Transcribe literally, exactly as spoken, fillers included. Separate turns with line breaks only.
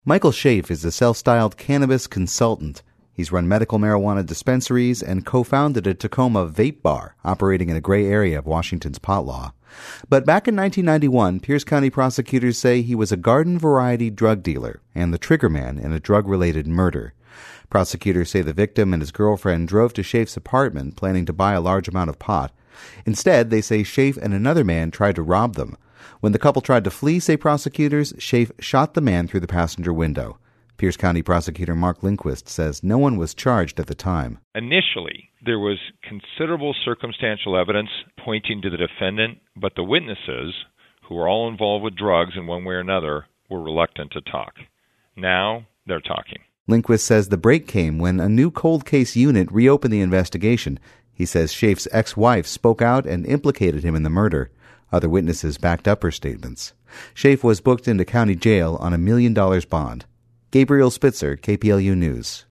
Michael Schaaf is a self-styled cannabis consultant. He's run medical marijuana dispensaries and co-founded a Tacoma vape bar operating in a gray area of Washington's pot law. But back in nineteen ninety-one, Pierce County prosecutors say he was a garden-variety drug dealer and the triggerman in a drug-related murder. Prosecutors say the victim and his girlfriend drove to Schaaf's apartment planning to buy a large amount of pot. Instead, they say Schaaf and another man tried to rob them. When the couple tried to flee, say prosecutors, Schaaf shot the man through the passenger window. Pierce County prosecutor Mark Lindquist says no one was charged at the time.
Initially, there was considerable circumstantial evidence pointing to the defendant, but the witnesses, who were all involved with drugs in one way or another, were reluctant to talk. Now, they're talking.
Lindquist says the break came when a new cold case unit reopened the investigation. He says Schaaf's ex-wife spoke out and implicated him in the murder. Other witnesses backed up her statements. Schaaf was booked into county jail on a million dollars bond. Gabriel Spitzer, K P L U News.